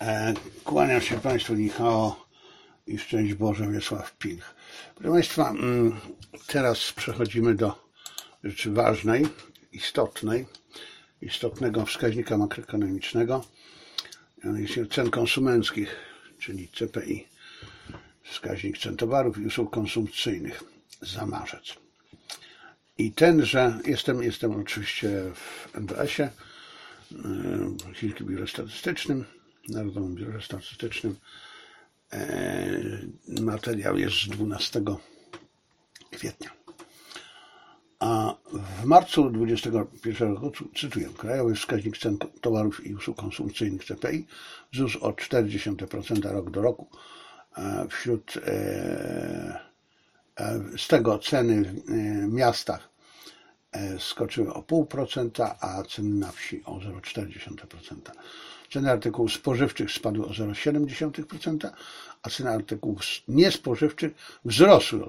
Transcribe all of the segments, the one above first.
Kłaniam się Państwu, Michał i szczęść Boże, Wiesław Pilch. Proszę Państwa, teraz przechodzimy do rzeczy ważnej, istotnego wskaźnika makroekonomicznego, mianowicie cen konsumenckich, czyli CPI, wskaźnik cen towarów i usług konsumpcyjnych za marzec. I tenże, jestem oczywiście w NBS-ie, Chińskim Biurze Statystycznym, Narodowym Biurze Statystycznym. Materiał jest z 12 kwietnia. A w marcu 2021 roku, cytuję, krajowy wskaźnik cen towarów i usług konsumpcyjnych CPI wzrósł o 0,4% rok do roku. Z tego ceny w miastach skoczyły o 0,5%, a ceny na wsi o 0,4%. Ceny artykułów spożywczych spadły o 0,7%, a ceny artykułów niespożywczych wzrosły o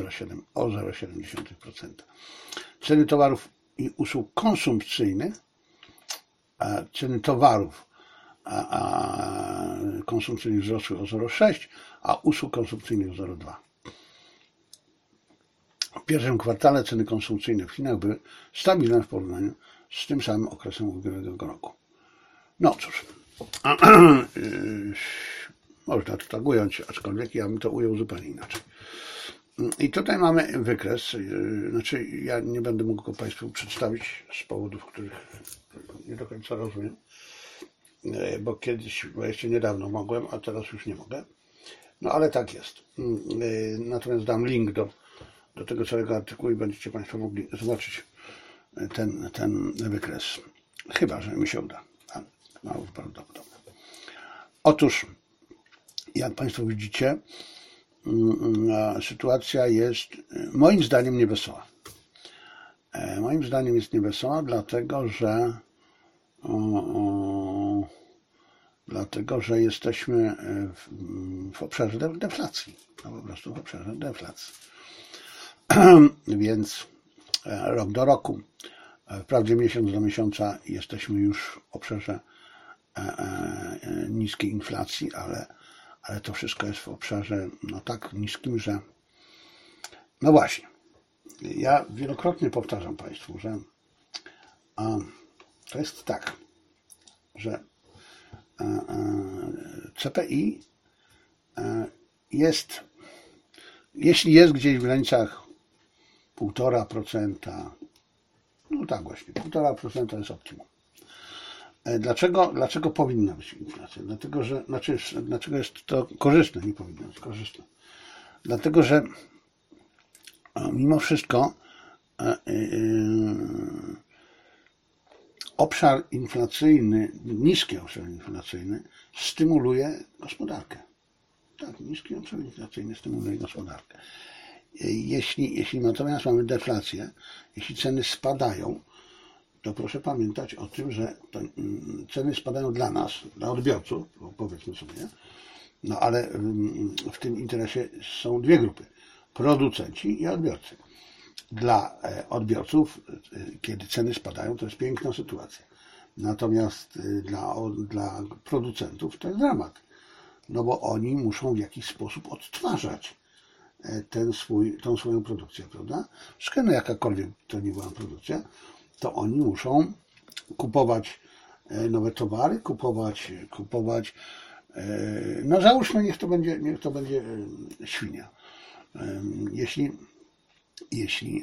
0,7%. Ceny towarów i usług konsumpcyjnych, ceny towarów konsumpcyjnych wzrosły o 0,6%, a usług konsumpcyjnych o 0,2%. W pierwszym kwartale ceny konsumpcyjne w Chinach były stabilne w porównaniu z tym samym okresem ubiegłego roku. No cóż, można to tak ująć, aczkolwiek ja bym to ujął zupełnie inaczej. I tutaj mamy wykres, ja nie będę mógł go Państwu przedstawić z powodów, których nie do końca rozumiem, bo jeszcze niedawno mogłem, a teraz już nie mogę. No ale tak jest. Natomiast dam link do tego całego artykułu i będziecie Państwo mogli zobaczyć ten wykres. Chyba że mi się uda. Mało prawdopodobne. Otóż, jak Państwo widzicie, sytuacja jest moim zdaniem niewesoła. Moim zdaniem jest niewesoła, dlatego że jesteśmy w obszarze deflacji. No po prostu w obszarze deflacji. Więc rok do roku, wprawdzie miesiąc do miesiąca jesteśmy już w obszarze niskiej inflacji, ale to wszystko jest w obszarze tak niskim, że no właśnie, ja wielokrotnie powtarzam Państwu, że to jest tak, że CPI jest, jeśli jest gdzieś w granicach 1,5%, no tak właśnie, 1,5% jest optimum. Dlaczego powinna być inflacja? Dlaczego jest to korzystne? Nie powinno być korzystne. Dlatego, że mimo wszystko obszar inflacyjny, niski obszar inflacyjny stymuluje gospodarkę. Tak, niski obszar inflacyjny stymuluje gospodarkę. Jeśli natomiast mamy deflację, jeśli ceny spadają, to proszę pamiętać o tym, że ceny spadają dla nas, dla odbiorców, powiedzmy sobie, no ale w tym interesie są dwie grupy, producenci i odbiorcy. Dla odbiorców, kiedy ceny spadają, to jest piękna sytuacja. Natomiast dla producentów to jest dramat, no bo oni muszą w jakiś sposób odtwarzać tą swoją produkcję, prawda? Zresztą jakakolwiek to nie była produkcja, to oni muszą kupować nowe towary, kupować, no załóżmy, niech to będzie świnia. Jeśli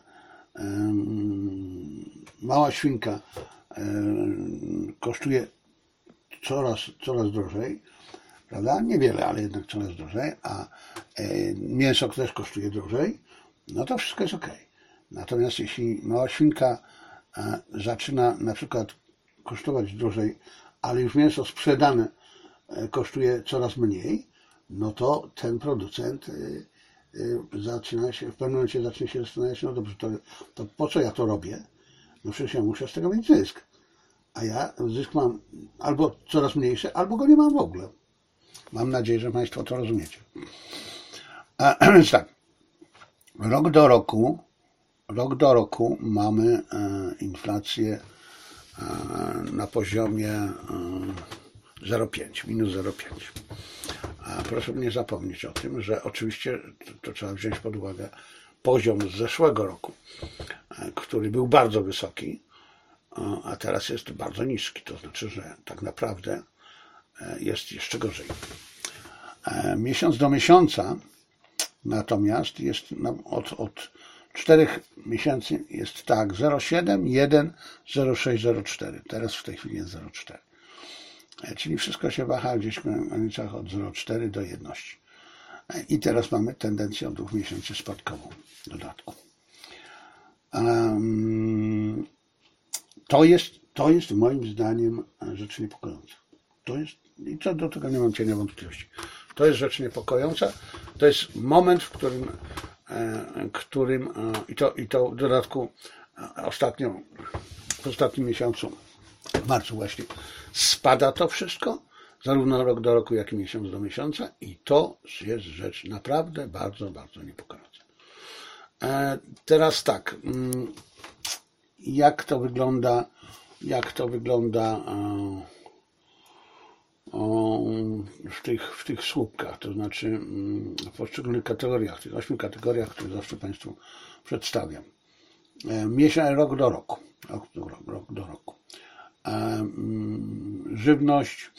mała świnka kosztuje coraz drożej, prawda? Niewiele, ale jednak coraz drożej, a mięso też kosztuje drożej, no to wszystko jest ok. Natomiast jeśli mała świnka zaczyna na przykład kosztować drożej, ale już mięso sprzedane kosztuje coraz mniej, no to ten producent w pewnym momencie zacznie się zastanawiać, no dobrze, to po co ja to robię? No przecież ja muszę z tego mieć zysk. A ja zysk mam albo coraz mniejszy, albo go nie mam w ogóle. Mam nadzieję, że Państwo to rozumiecie. Więc tak, rok do roku mamy inflację na poziomie 0,5, minus 0,5. A proszę nie zapomnieć o tym, że oczywiście to trzeba wziąć pod uwagę poziom z zeszłego roku, który był bardzo wysoki, a teraz jest bardzo niski. To znaczy, że tak naprawdę jest jeszcze gorzej. Miesiąc do miesiąca natomiast jest od 4 miesięcy jest tak 0,7, 1, 0,6, 0,4. Teraz w tej chwili jest 0,4. Czyli wszystko się waha gdzieś w granicach od 0,4 do 1. I teraz mamy tendencję od 2 miesięcy spadkową w dodatku. To jest moim zdaniem rzecz niepokojąca. I co do tego nie mam cienia wątpliwości. To jest rzecz niepokojąca. To jest moment, w którym i to w dodatku w ostatnim miesiącu, w marcu właśnie, spada to wszystko, zarówno rok do roku, jak i miesiąc do miesiąca, i to jest rzecz naprawdę bardzo, bardzo niepokojąca. Teraz tak, jak to wygląda w tych słupkach, to znaczy w poszczególnych kategoriach, w tych 8 kategoriach, które zawsze Państwu przedstawiam. Rok do roku. Żywność,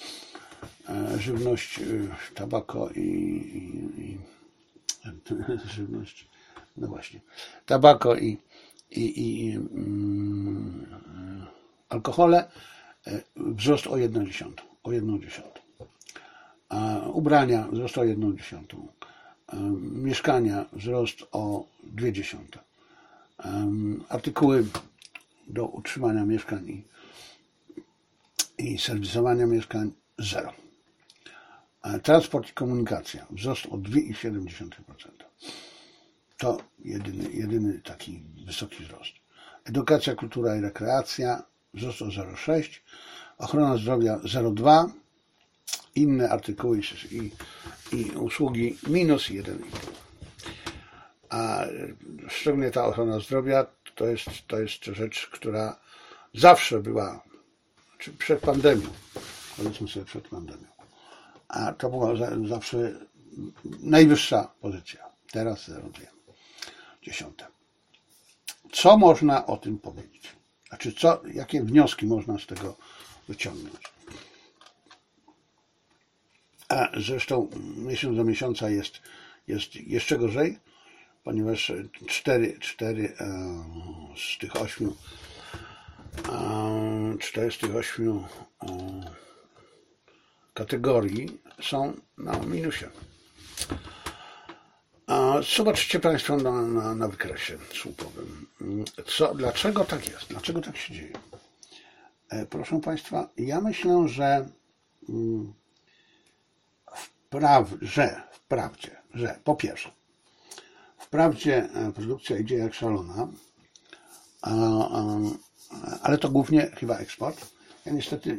tabako i żywność, no właśnie, tabako i alkohole, wzrost o 1,1. Ubrania wzrost o 1,1. Mieszkania wzrost o 0,2. Artykuły do utrzymania mieszkań i serwisowania mieszkań 0. Transport i komunikacja wzrost o 2,7%. To jedyny taki wysoki wzrost. Edukacja, kultura i rekreacja wzrost o 0,6. Ochrona zdrowia 0,2. Inne artykuły i usługi minus 1,5. A szczególnie ta ochrona zdrowia to jest rzecz, która zawsze była, czy przed pandemią, powiedzmy sobie przed pandemią, a to była zawsze najwyższa pozycja. Teraz 0,2. Co można o tym powiedzieć? Znaczy, jakie wnioski można z tego wyciągnąć? A zresztą miesiąc do miesiąca jest jeszcze gorzej, ponieważ 4 z tych 8 kategorii są na minusie. Zobaczcie Państwo na wykresie słupowym. Dlaczego tak jest? Dlaczego tak się dzieje? Proszę Państwa, ja myślę, że po pierwsze, wprawdzie produkcja idzie jak szalona, ale to głównie chyba eksport. Ja niestety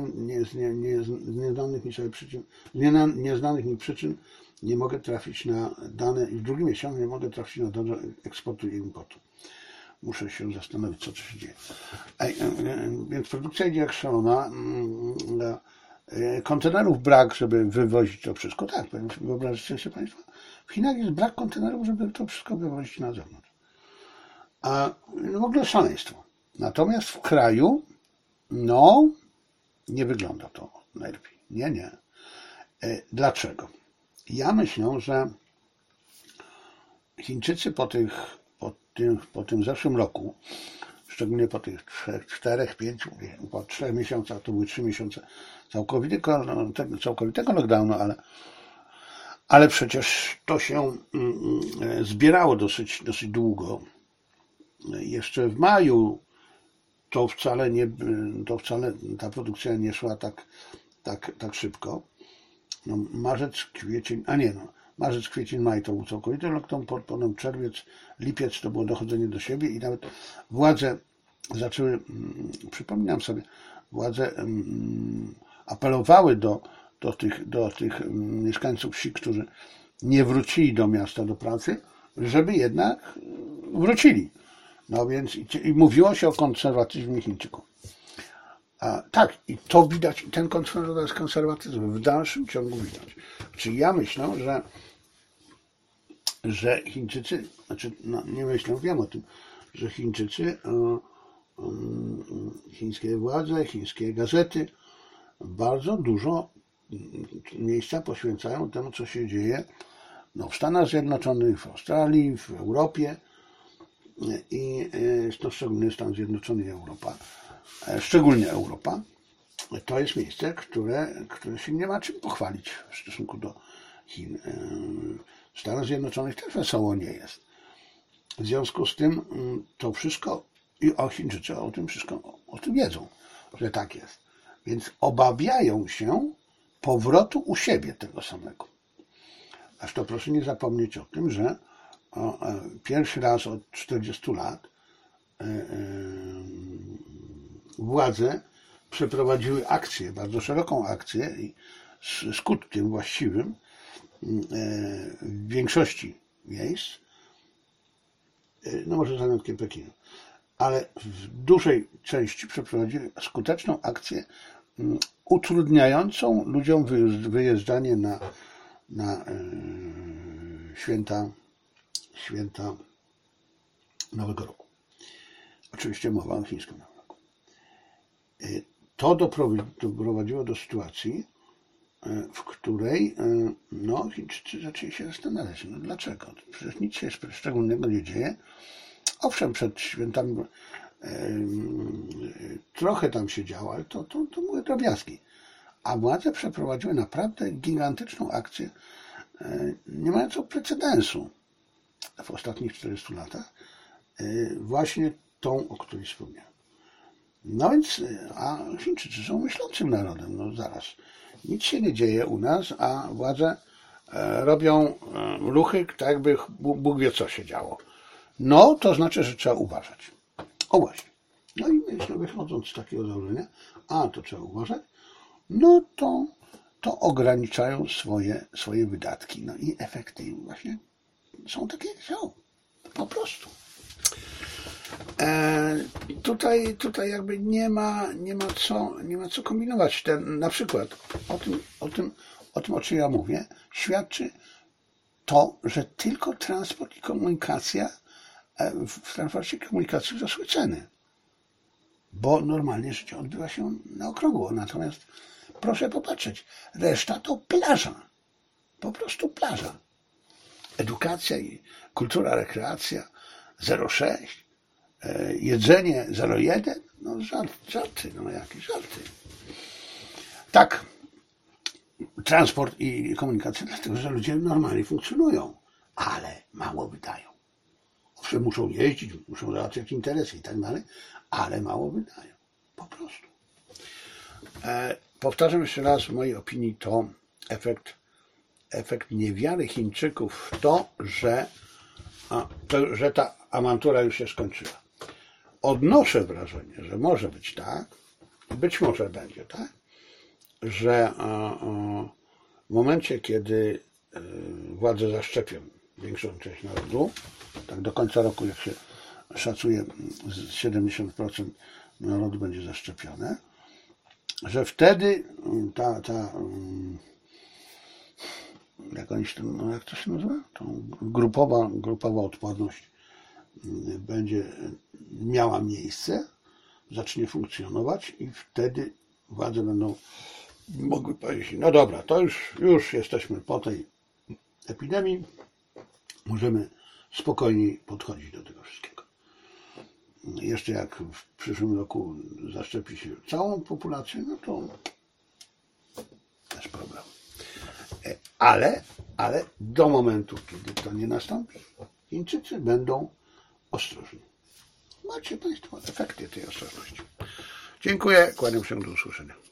z nieznanych mi przyczyn nie mogę trafić na dane, i w drugim miesiącu nie mogę trafić na dane eksportu i importu. Muszę się zastanowić, co się dzieje. Więc produkcja idzie jak szalona. Kontenerów brak, żeby wywozić to wszystko. Tak, wyobraźcie sobie Państwo, w Chinach jest brak kontenerów, żeby to wszystko wywozić na zewnątrz. W ogóle szaleństwo. Natomiast w kraju, nie wygląda to najlepiej. Nie. Dlaczego? Ja myślę, że Chińczycy po tym zeszłym roku, szczególnie po tych 4, 5, po 3 miesiącach, to były 3 miesiące całkowitego lockdownu, ale przecież to się zbierało dosyć długo. Jeszcze w maju to wcale ta produkcja nie szła tak szybko. Marzec, kwiecień, maj to był całkowity lockdown, potem czerwiec, lipiec to było dochodzenie do siebie i nawet władze zaczęły, przypominam sobie, władze apelowały do tych mieszkańców wsi, którzy nie wrócili do miasta, do pracy, żeby jednak wrócili. No więc i mówiło się o konserwatyzmie Chińczyków. Tak, i to widać, i ten konserwatyzm w dalszym ciągu widać. Czyli ja myślę, że Chińczycy, znaczy nie myślę, wiem o tym, że Chińczycy, chińskie władze, chińskie gazety bardzo dużo miejsca poświęcają temu, co się dzieje w Stanach Zjednoczonych, w Australii, w Europie i to szczególnie Stan Zjednoczony i Europa. Szczególnie Europa. To jest miejsce, które się nie ma czym pochwalić w stosunku do Chin. W Stanach Zjednoczonych też wesoło nie jest. W związku z tym to wszystko, i Chińczycy o tym wszystko, o tym wiedzą, że tak jest. Więc obawiają się powrotu u siebie tego samego. Aż to proszę nie zapomnieć o tym, że pierwszy raz od 40 lat władze przeprowadziły akcję, bardzo szeroką akcję i z skutkiem właściwym w większości miejsc, no może za wyjątkiem Pekinu, ale w dużej części przeprowadzili skuteczną akcję utrudniającą ludziom wyjeżdżanie na święta Nowego Roku. Oczywiście mowa o chińskim Nowym Roku. To doprowadziło do sytuacji, w której Chińczycy zaczęli się zastanawiać, dlaczego? Przecież nic się szczególnego nie dzieje. Owszem, przed świętami trochę tam się działo, ale to były drobiazgi. A władze przeprowadziły naprawdę gigantyczną akcję, nie mającą precedensu w ostatnich 40 latach, właśnie tą, o której wspomniałem. No więc, a Chińczycy są myślącym narodem, zaraz. Nic się nie dzieje u nas, a władze robią ruchy, tak jakby Bóg wie, co się działo. No, to znaczy, że trzeba uważać. O właśnie. No i myślę, wychodząc z takiego założenia, to trzeba uważać, no to ograniczają swoje wydatki. No i efekty właśnie są takie, jak są. Po prostu. Tutaj jakby nie ma co kombinować. Na przykład o tym, o czym ja mówię, świadczy to, że tylko transport i komunikacja, w transporcie i komunikacji wzrosły ceny. Bo normalnie życie odbywa się na okrągło. Natomiast proszę popatrzeć, reszta to plaża. Po prostu plaża. Edukacja i kultura, rekreacja 0,6. Jedzenie 0,1, żarty, jakieś żarty. Tak, transport i komunikacja, dlatego że ludzie normalnie funkcjonują, ale mało wydają. Owszem, muszą jeździć, muszą załatwiać interesy i tak dalej, ale mało wydają. Po prostu. Powtarzam jeszcze raz, w mojej opinii to efekt niewiary Chińczyków w to, że ta awantura już się skończyła. Odnoszę wrażenie, że może być tak, być może będzie tak, że w momencie, kiedy władze zaszczepią większą część narodu, tak do końca roku, jak się szacuje, 70% narodu będzie zaszczepione, że wtedy jak to się nazywa? Grupowa odporność będzie miała miejsce, zacznie funkcjonować i wtedy władze będą mogły powiedzieć, no dobra, to już jesteśmy po tej epidemii, możemy spokojniej podchodzić do tego wszystkiego. Jeszcze jak w przyszłym roku zaszczepi się całą populację, no to też problem. Ale do momentu, kiedy to nie nastąpi, Chińczycy będą ostrożni. Macie Państwo efekty tej ostrożności. Dziękuję, kłaniam się, do usłyszenia.